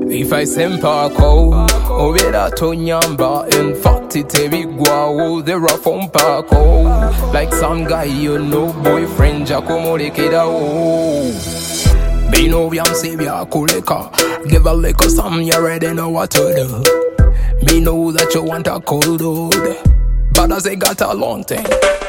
If I sempako, obera tonyamba. In fact, it's a big wow. There are from Paco. Like some guy, you know, boyfriend, Giacomo de Kedao. Be no yam savior, Kuleka. Give a lick of some, you already know what to do. Me know that you want a cold dude, but as I got a long thing.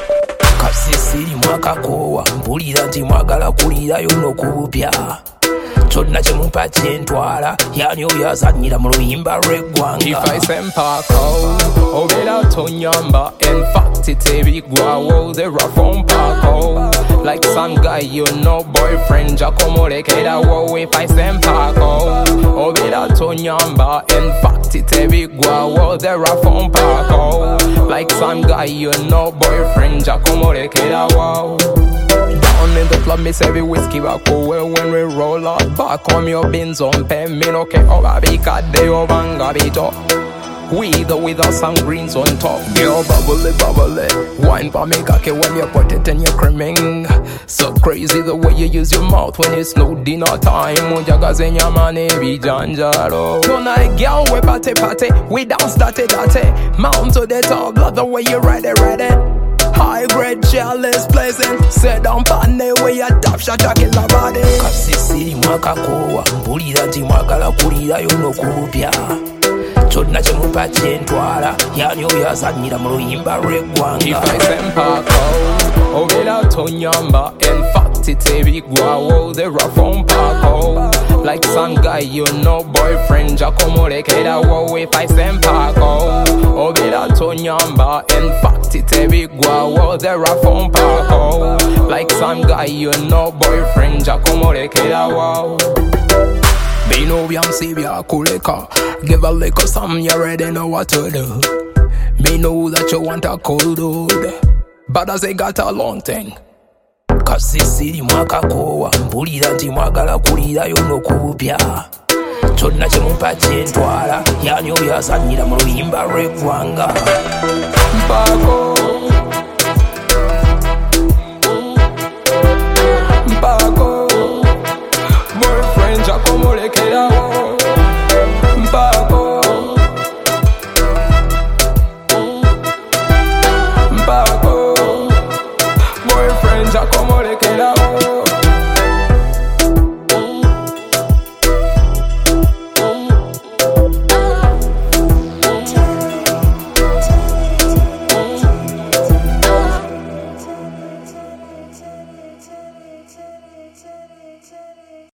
Kasisi mwakakowa, mpulira nti mwagala kulira yono kupya. Chonna chemupa chentwala, yani oyazanyira mu luyimba lw'eggwanga. If I sempako, obera tonyamba. In fact, it's a big wow. They are from Paco. Like some guy, you know, boyfriend, Giacomo de Kedao. If I sempako, obera tonyamba. In fact, it's a big wow. They are from Paco. Like some guy, you know, boyfriend, Giacomo de Kedao. Down in the club, me say we whiskey back away when we roll out. Back on your bins on pen, me no care how I be cat day or banga beat up. Without some greens on top. Girl, bubbly, bubbly. Wine for me cocky when you put it in your creaming. So crazy the way you use your mouth when it's no dinner time. Mujagas in your money, be janjaro. Tonight, girl, we party, party. We dance, dirty. Mount to the top, love the way you ride it. High grade chalice blazing. Sit down pane where you top shot a kill a body. Kasisi mwakakowa, mpulira nti mwagala kulira yono kupya. Chonna chemupa chentwala, yani oyazanyira mu luyimba lw'eggwanga. If I sempako, obera tonyamba. In fact, it's a big wow. They are from Paco. Like some guy, you know, boyfriend, Giacomo de Kedao. If I sempako, obera tonyamba. In fact, it's a big wow. They are from Paco. Like some guy, you know, boyfriend, Giacomo de Kedao. Be no yam savior, Kuleka. Give a lick of some, you already know what to do. Me know that you want a cold dude, but as I got a long thing. Kasisi mwakakowa, mpulira nti mwagala kulira yono kupya. Chonna chemupa chentwala, yani oyazanyira mu luyimba lw'eggwanga. Mpako boyfriend, Giacomo de Kedao.